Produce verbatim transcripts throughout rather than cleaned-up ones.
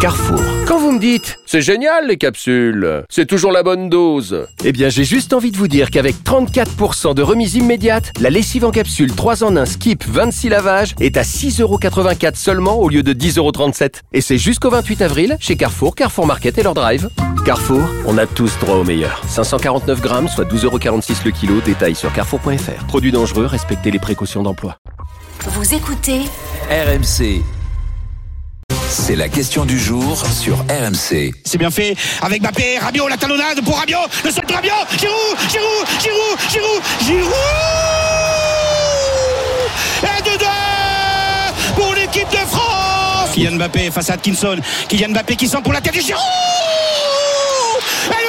Carrefour. Quand vous me dites « C'est génial les capsules, c'est toujours la bonne dose », eh bien j'ai juste envie de vous dire qu'avec trente-quatre pour cent de remise immédiate, la lessive en capsule trois en un Skip vingt-six lavages est à six euros quatre-vingt-quatre seulement au lieu de dix euros trente-sept. Et c'est jusqu'au vingt-huit avril chez Carrefour, Carrefour Market et leur drive. Carrefour, on a tous droit au meilleur. cinq cent quarante-neuf grammes, soit douze euros quarante-six le kilo. Détail sur carrefour point f r. Produit dangereux, respectez les précautions d'emploi. Vous écoutez R M C. C'est la question du jour sur R M C. C'est bien fait avec Mbappé, Rabiot, la talonnade pour Rabiot, le centre de Rabiot, Giroud, Giroud, Giroud, Giroud, Giroud et de deux pour l'équipe de France. Kylian Mbappé face à Atkinson, Kylian Mbappé qui centre pour la tête de Giroud et le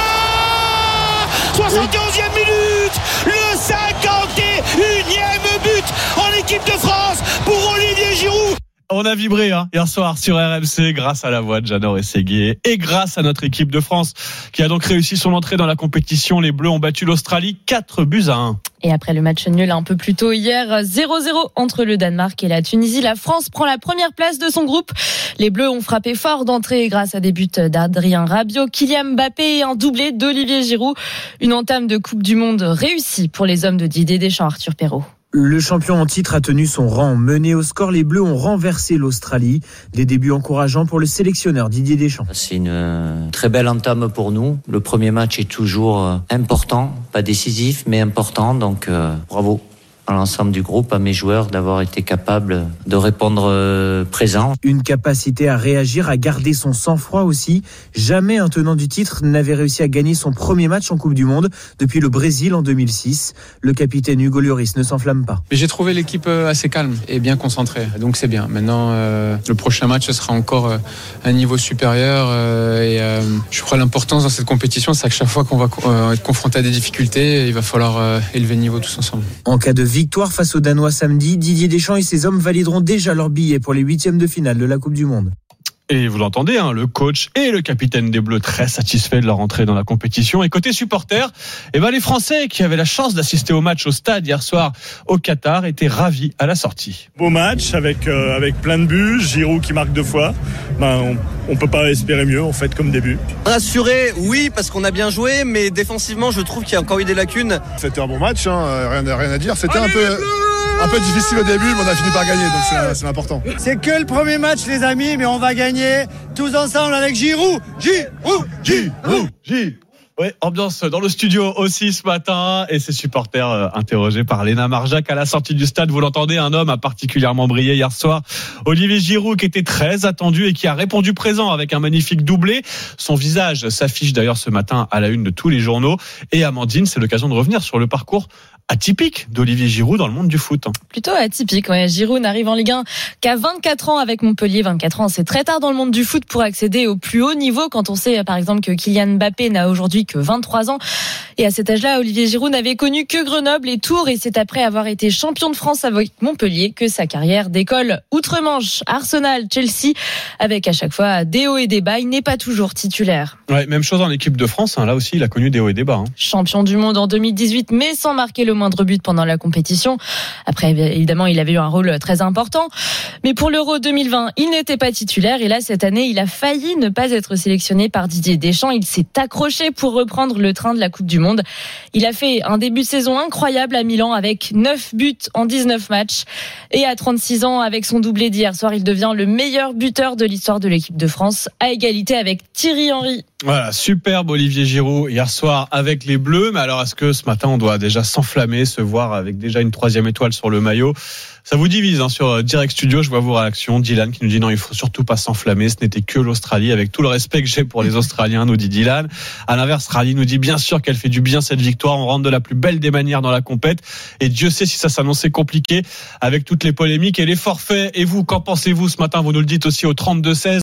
voilà, soixante et onzième minute, le cinquante et unième but en équipe de France pour Olivier Giroud. On a vibré hein, hier soir sur R M C grâce à la voix de Jeannot Rességuier et grâce à notre équipe de France qui a donc réussi son entrée dans la compétition. Les Bleus ont battu l'Australie quatre buts à un. Et après le match nul un peu plus tôt hier, zéro zéro entre le Danemark et la Tunisie, la France prend la première place de son groupe. Les Bleus ont frappé fort d'entrée grâce à des buts d'Adrien Rabiot, Kylian Mbappé et un doublé d'Olivier Giroud. Une entame de Coupe du Monde réussie pour les hommes de Didier Deschamps, Arthur Perrault. Le champion en titre a tenu son rang. Mené au score, les Bleus ont renversé l'Australie. Des débuts encourageants pour le sélectionneur Didier Deschamps. C'est une très belle entame pour nous. Le premier match est toujours important, pas décisif, mais important. Donc euh, bravo à l'ensemble du groupe, à mes joueurs, d'avoir été capables de répondre euh, présent. Une capacité à réagir, à garder son sang-froid aussi. Jamais un tenant du titre n'avait réussi à gagner son premier match en Coupe du Monde depuis le Brésil en deux mille six. Le capitaine Hugo Lloris ne s'enflamme pas. Mais j'ai trouvé l'équipe assez calme et bien concentrée, donc c'est bien. Maintenant, euh, le prochain match ce sera encore euh, un niveau supérieur euh, et euh, je crois l'importance dans cette compétition, c'est que chaque fois qu'on va euh, être confronté à des difficultés, il va falloir euh, élever le niveau tous ensemble. En cas de victoire face aux Danois samedi, Didier Deschamps et ses hommes valideront déjà leur billet pour les huitièmes de finale de la Coupe du Monde. Et vous l'entendez, hein, le coach et le capitaine des Bleus très satisfaits de leur entrée dans la compétition. Et côté supporters, eh ben les Français qui avaient la chance d'assister au match au stade hier soir au Qatar étaient ravis à la sortie. Beau match avec euh, avec plein de buts, Giroud qui marque deux fois. Ben on, on peut pas espérer mieux en fait comme début. Rassuré, oui, parce qu'on a bien joué, mais défensivement, je trouve qu'il y a encore eu des lacunes. C'était un bon match, hein, rien, rien à dire. C'était Allez, un peu. Un peu difficile au début, mais on a fini par gagner, donc c'est, c'est important. C'est que le premier match, les amis, mais on va gagner tous ensemble avec Giroud. Giroud, Giroud, Giroud. Oui, ambiance dans le studio aussi ce matin et ses supporters euh, interrogés par Léna Marjac à la sortie du stade. Vous l'entendez, un homme a particulièrement brillé hier soir. Olivier Giroud qui était très attendu et qui a répondu présent avec un magnifique doublé. Son visage s'affiche d'ailleurs ce matin à la une de tous les journaux. Et Amandine, c'est l'occasion de revenir sur le parcours atypique d'Olivier Giroud dans le monde du foot. Plutôt atypique, ouais. Giroud n'arrive en Ligue un qu'à vingt-quatre ans avec Montpellier. vingt-quatre ans, c'est très tard dans le monde du foot pour accéder au plus haut niveau quand on sait par exemple que Kylian Mbappé n'a aujourd'hui que vingt-trois ans. Et à cet âge-là, Olivier Giroud n'avait connu que Grenoble et Tours et c'est après avoir été champion de France avec Montpellier que sa carrière décolle. Outre-Manche, Arsenal, Chelsea, avec à chaque fois des hauts et des bas, il n'est pas toujours titulaire. Ouais, même chose en équipe de France, hein. Là aussi il a connu des hauts et des bas. Hein. Champion du monde en deux mille dix-huit, mais sans marquer le moindre but pendant la compétition. Après, évidemment, il avait eu un rôle très important. Mais pour l'Euro deux mille vingt, il n'était pas titulaire. Et là, cette année, il a failli ne pas être sélectionné par Didier Deschamps. Il s'est accroché pour reprendre le train de la Coupe du Monde. Il a fait un début de saison incroyable à Milan avec neuf buts en dix-neuf matchs. Et à trente-six ans, avec son doublé d'hier soir, il devient le meilleur buteur de l'histoire de l'équipe de France, à égalité avec Thierry Henry. Voilà, superbe Olivier Giroud hier soir avec les Bleus. Mais alors, est-ce que ce matin, on doit déjà s'enflammer, se voir avec déjà une troisième étoile sur le maillot? Ça vous divise hein, sur Direct Studio, je vois vos réactions. Dylan qui nous dit non, il faut surtout pas s'enflammer, ce n'était que l'Australie, avec tout le respect que j'ai pour les Australiens, nous dit Dylan. À l'inverse, Rally nous dit bien sûr qu'elle fait du bien cette victoire, on rentre de la plus belle des manières dans la compète, et Dieu sait si ça s'annonçait compliqué avec toutes les polémiques et les forfaits. Et vous, qu'en pensez-vous ce matin? Vous nous le dites aussi au trente-deux seize.